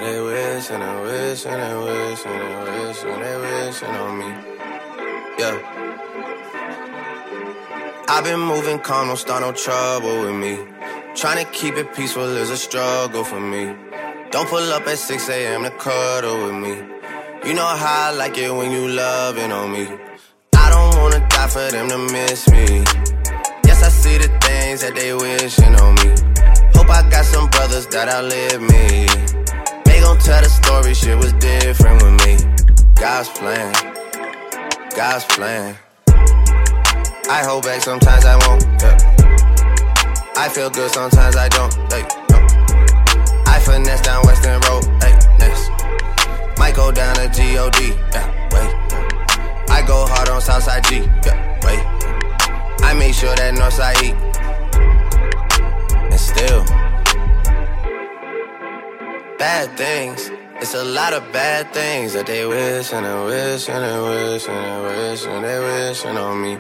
they wish and they wish and they wish and they wish and they wishing on me. Yeah. I've been moving calm, don't start no trouble with me. Trying to keep it peaceful is a struggle for me. Don't pull up at 6 a.m. to cuddle with me. You know how I like it when you loving on me. I don't wanna die for them to miss me. Yes, I see the things that they wishing on me. Hope I got some brothers that outlive me. They gon' tell the story, shit was different with me. God's plan, God's plan. I hold back, sometimes I won't, yeah. I feel good, sometimes I don't, hey, no. I finesse down Western Road, hey, next. Might go down to G.O.D., yeah, wait. I go hard on Southside G, yeah, wait. I make sure that Northside eat. And still, bad things. It's a lot of bad things that they wish and they wish and they wish and they wish and they wishing on me.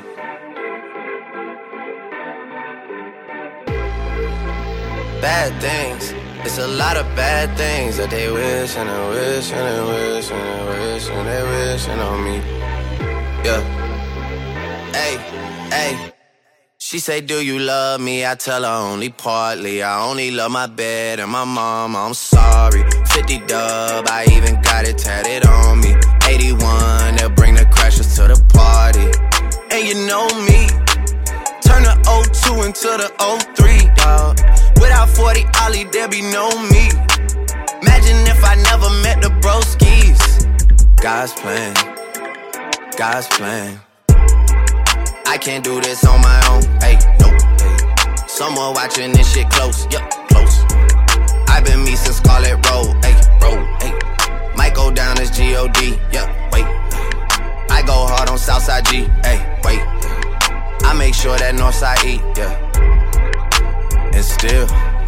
Bad things. It's a lot of bad things that they wish and they wish and they wish and they wish and they wishing on me. Yeah. Hey, hey. She say, do you love me? I tell her only partly. I only love my bed and my mama, I'm sorry. 50 dub, I even got it tatted on me. 81, they'll bring the crashers to the party. And you know me, turn the 02 into the 03, dawg. Without 40 Ollie, there be no me. Imagine if I never met the broskies. God's plan, God's plan. I can't do this on my own, hey, nope, hey. Someone watching this shit close, yup, close. I've been me since Scarlet Road, hey, road, hey. Might go down as G.O.D., yeah, wait. I go hard on Southside G, hey, wait. I make sure that Northside eat, yeah. And still,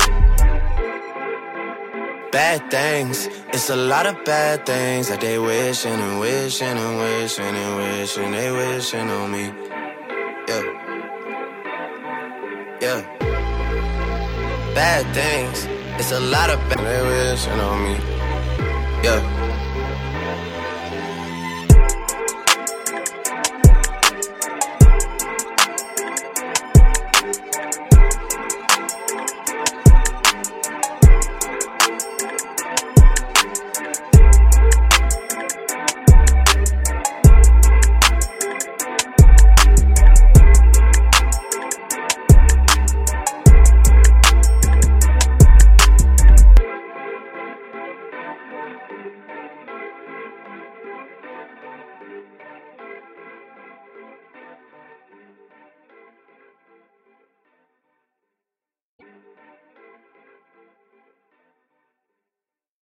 bad things. It's a lot of bad things that they wishing and wishing and wishing and wishing they wishing on me. Yeah, yeah. Bad things. It's a lot of bad they wishing on me. Yeah.